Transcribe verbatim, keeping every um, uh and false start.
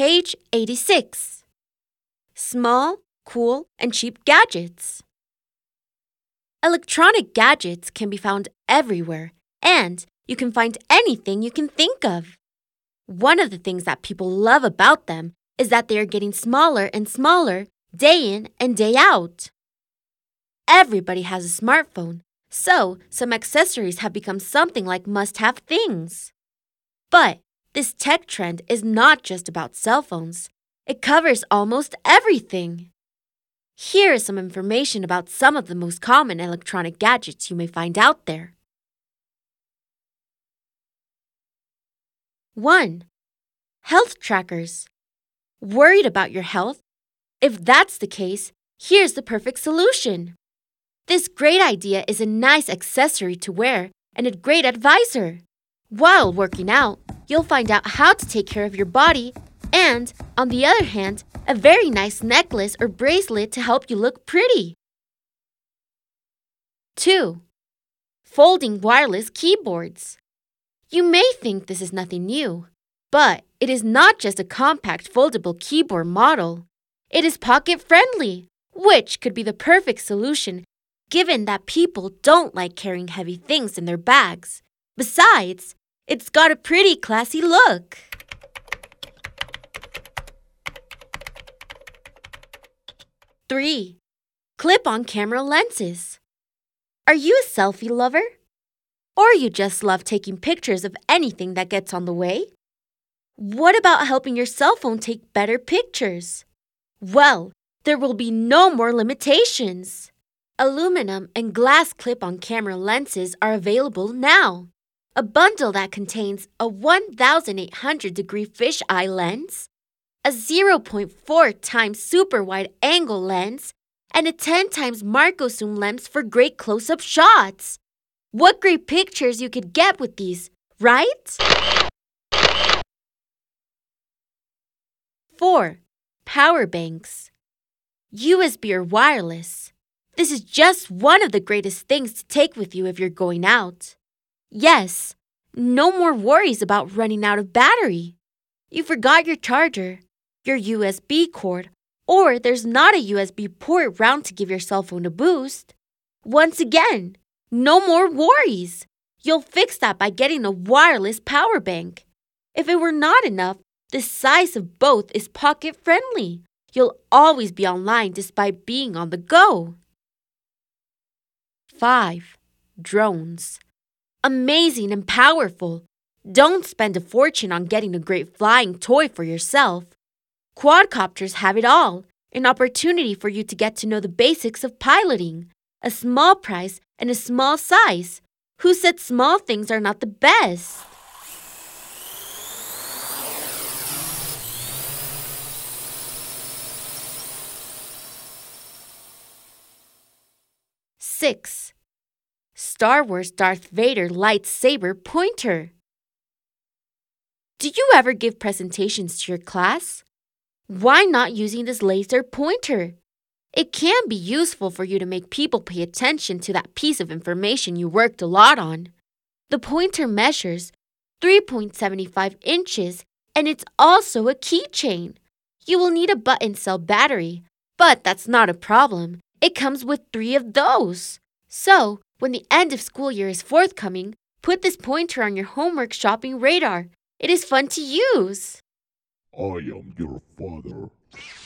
Page eighty-six. Small, cool, and cheap gadgets. Electronic gadgets can be found everywhere, and you can find anything you can think of. One of the things that people love about them is that they are getting smaller and smaller day in and day out. Everybody has a smartphone, so some accessories have become something like must-have things. But this tech trend is not just about cell phones. It covers almost everything. Here is some information about some of the most common electronic gadgets you may find out there. one. Health trackers. Worried about your health? If that's the case, here's the perfect solution. This great idea is a nice accessory to wear and a great advisor. While working out, you'll find out how to take care of your body and, on the other hand, a very nice necklace or bracelet to help you look pretty. two. Folding wireless keyboards. You may think this is nothing new, but it is not just a compact foldable keyboard model. It is pocket-friendly, which could be the perfect solution given that people don't like carrying heavy things in their bags. Besides, it's got a pretty classy look. three. Clip-on camera lenses. Are you a selfie lover? Or you just love taking pictures of anything that gets on the way? What about helping your cell phone take better pictures? Well, there will be no more limitations. Aluminum and glass clip-on camera lenses are available now. A bundle that contains a one thousand eight hundred degree fisheye lens, a zero point four times super wide angle lens, and a ten times macro zoom lens for great close-up shots. What great pictures you could get with these, right? four. Power banks. U S B or wireless. This is just one of the greatest things to take with you if you're going out. Yes, no more worries about running out of battery. You forgot your charger, your U S B cord, or there's not a U S B port around to give your cell phone a boost. Once again, no more worries. You'll fix that by getting a wireless power bank. If it were not enough, the size of both is pocket-friendly. You'll always be online despite being on the go. five. Drones. Amazing and powerful. Don't spend a fortune on getting a great flying toy for yourself. Quadcopters have it all, an opportunity for you to get to know the basics of piloting, a small price and a small size. Who said small things are not the best? six. Star Wars Darth Vader lightsaber pointer. Do you ever give presentations to your class? Why not using this laser pointer? It can be useful for you to make people pay attention to that piece of information you worked a lot on. The pointer measures three point seven five inches and it's also a keychain. You will need a button cell battery, but that's not a problem. It comes with three of those. So, when the end of school year is forthcoming, put this pointer on your homework shopping radar. It is fun to use. I am your father.